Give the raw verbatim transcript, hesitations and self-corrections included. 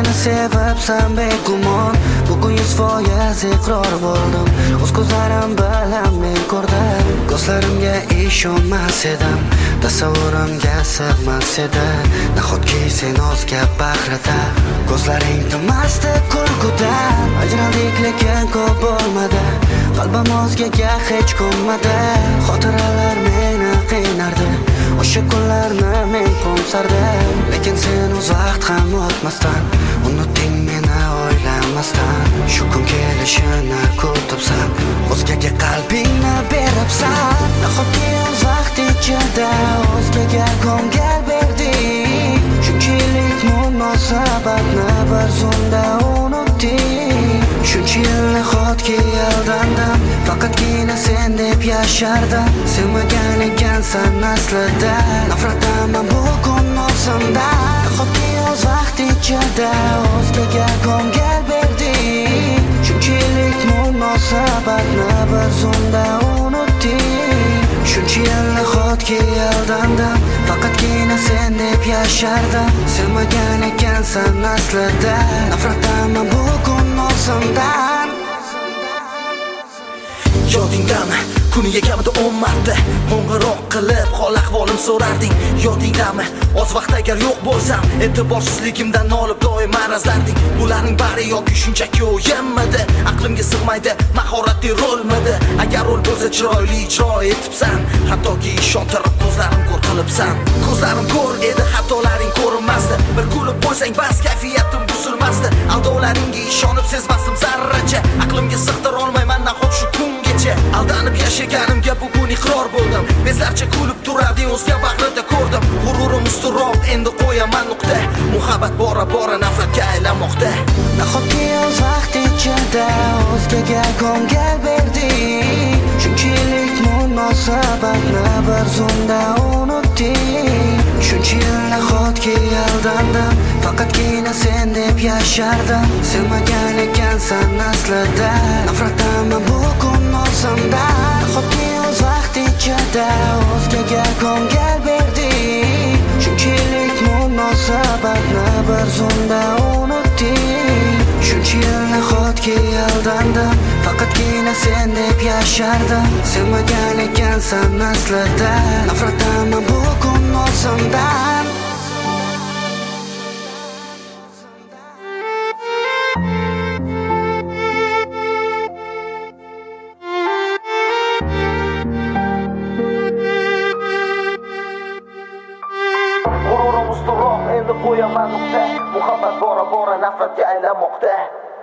meni sevibsan begumon. Bugun yuz foiz iqror bo'ldim. O'z ko'zlarim bilan men ko'rdim. Ko'zlarimga ishonmas edim, tasavvurimga sig'mas edi. Nahotki sen ozga bag'rida, ko'zlaring tinmasdi kulguda. Ajraldik lekin ko'p bo'lmadi, qalbim o'zgaga hech ko'nmadi. Xotiralar meni qiynardi, o'sha kunlarni men qo'msardim. Lekin sen o'z vaqt ham o'tmasdan unutding meni o'ylamasdan. Shu kun kelishini kutibsan, o'zgaga qalbingni beribsan. Nahotki o'z vaqt ichida o'zgaga ko'ngil berding. Shuncha yillik munosabatni bir zumda unutding. Shuncha yil nahotki aldandim, faqatgina sen deb yashardim. Sevmagan ekansan aslida, nafrataman bugun o'zimdan. Nahotki o'z vaqt ichida o'zgaga ko'ngil berding. Shuncha yillik munosabatni bir zumda unutding. Shuncha yil nahotki aldandim, faqatgina sen deb yashardim. Sevmagan ekansan aslida, nafrataman bugun o'zimdan. Yodingdami? Kuniga kamida o'n marta qo'ng'iroq qilib hol ahvolim so'rarding. Yodingdami? Oz vaqt agar yo'q bo'lsam, e'tiborsizligimdan olib doim arazlarding. Bularning bari yoki shunchaki o'yinmidi, aqlimga sig'maydi, mahoratli rolmidi. Agar rol bo'lsa chiroyli ijro etibsan, hattoki ishontirib ko'zlarim ko'r qilibsan. Ko'zlarim ko'r edi, xatolaring ko'rinmasdi. Bir kulib qo'ysang bas, kayfiyatim buzilmasdi. Aldovlaringga ishonib sezmasdim zarracha, aqlimga sig'dira olmayman nahot shu kungacha. Aldanib yashaganimga bugun iqror bo'ldim. Bezlarcha kulib turarding, o'zga bag'rida ko'rdim. G'ururim usturoq, endi qo'yaman nuqta. Muhabbat bora bora nafratga aylanmoqda. Nahotki o'z vaqt ichida o'zgaga ko'ngil berding. Shuncha yillik munosabatni bir zumda unutding. Shuncha yil nahotki aldandim, faqatgina sen deb yashardim. Sevmagan ekansan aslida, nafrataman bugun o'zimdan. Nahotki o'z vaqt ichida o'zgaga ko'ngil berding. Shuncha yillik munosabatni bir zumda unutding. Shuncha yil nahotki aldandim, faqatgina sen deb yashardim. Sevmagan ekansan aslida, nafrataman bugun o'zimdan. G'ururim usturoq, endi qo'yaman nuqta. Muhabbat bora bora nafratga aylanmoqda.